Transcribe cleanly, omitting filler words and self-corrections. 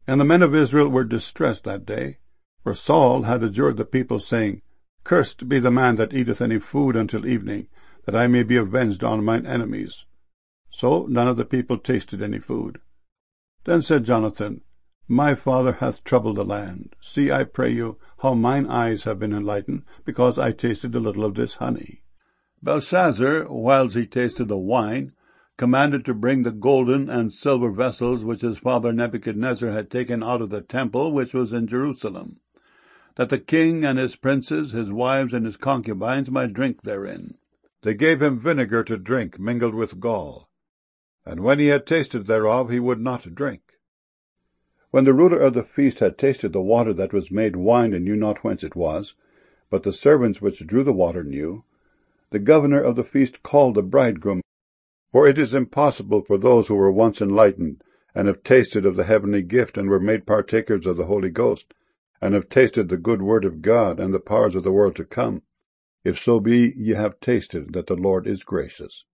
And the men of Israel were distressed that day, for Saul had adjured the people, saying, Cursed be the man that eateth any food until evening, that I may be avenged on mine enemies. So none of the people tasted any food. Then said Jonathan, My father hath troubled the land. See, I pray you, how mine eyes have been enlightened, because I tasted a little of this honey. Belshazzar, whiles he tasted the wine, commanded to bring the golden and silver vessels which his father Nebuchadnezzar had taken out of the temple which was in Jerusalem, that the king and his princes, his wives and his concubines might drink therein. They gave him vinegar to drink mingled with gall, and when he had tasted thereof, he would not drink. When the ruler of the feast had tasted the water that was made wine, and knew not whence it was, but the servants which drew the water knew, the governor of the feast called the bridegroom. For it is impossible for those who were once enlightened, and have tasted of the heavenly gift, and were made partakers of the Holy Ghost, and have tasted the good word of God, and the powers of the world to come, if so be ye have tasted that the Lord is gracious.